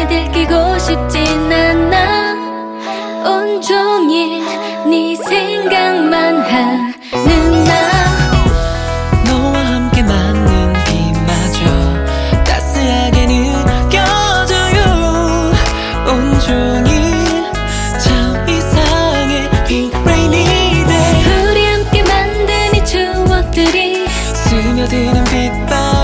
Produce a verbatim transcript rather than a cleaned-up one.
들키고 싶진 않아. 온종일 네 생각만 하는 나. 너와 함께 맞는 비마저 따스하게 느껴져요. 온종일 참 이상해 이 rainy day. 우리 함께 만든 이 추억들이 스며드는 빛바람